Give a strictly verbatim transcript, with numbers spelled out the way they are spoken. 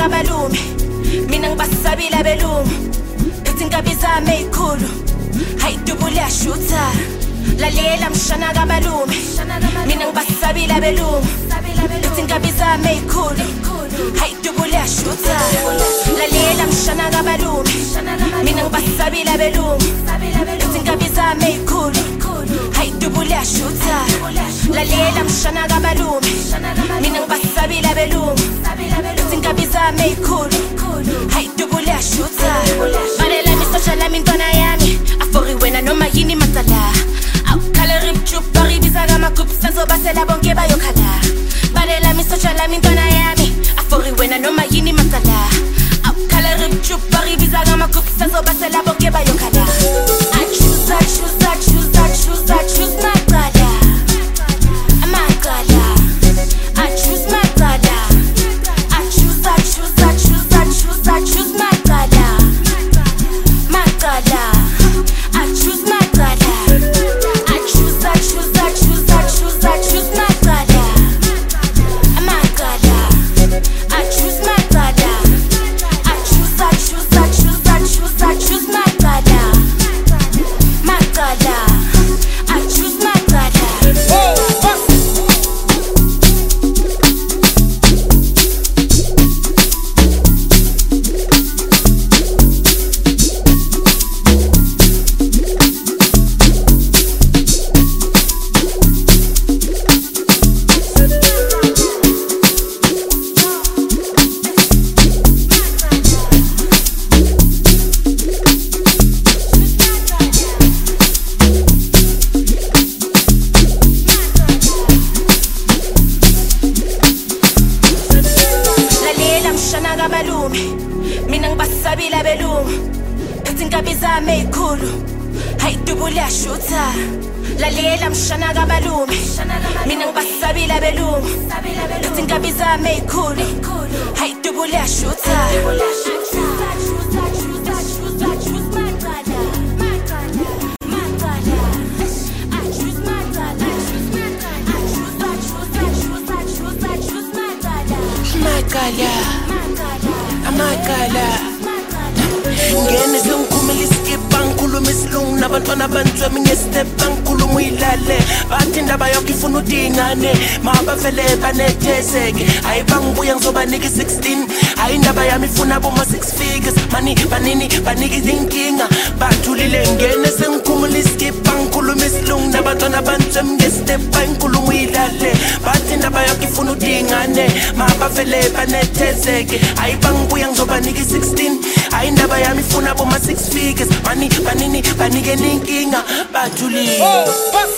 kabalume mina ngibasabila belungu ethi inkabi zami ezikhulu hayidubula shutha lalela mshana kabalume mina ngibasabila belungu ethi inkabi zami ezikhulu hayidubula shutha lalela mshana kabalume mina ngibasabila belungu ethi inkabi zami ezikhulu hayidubula shutha lalela mshana kabalume mina ngibasabila belungu ethi inkabi zami ezikhulu hayidubula shutha balela misosha lami intwana yami afori wena noma yini masala awukhala ripchup baribiza kama-group sazobasela bonke bayokhala balela misosha lami intwana yami afori wena noma yini masala awukhala ripchup baribiza kama-group sazobasela bonke bayokhala I choose, I choose, I choose, I choose, I choose my brother my brother I choose my brother I choose, I choose, I choose, I choose, I choose my brother my brother I choose my brother I choose, I choose, I choose, I choose, I choose my brother my brother I choose my brother I choose, I choose, I choose, I choose, I choose my brother my brother I choose my brother mina ngibasabila belungu ethi inkabi zami ezikhulu hayidubula shutha lalela mshana kabalume mina ngibasabila belungu ethi inkabi zami ezikhulu hayidubula shutha Amakala ngene sengkhumela iskipa ngikhuluma isilungu nabantwana bantswemi ngestepa ngikhuluma uyilale bathi indaba yakho ifuna udingane mabavele banethezeke hayi bangibuya ngizobanika i-sixteen hayi indaba yami ifuna boma six figures mani banini banika izinkinga bathulile ngene sengkhumela iskipa ngikhuluma isilungu nabantwana bantswemi ngestepa ngikhuluma uyilale bathi indaba yakho ifuna udingane mabavele banethezeke hayi bangibuya ngizobanika i-sixteen hayi indaba yami ifuna boma six figures mani banini banike ninkinga bathulile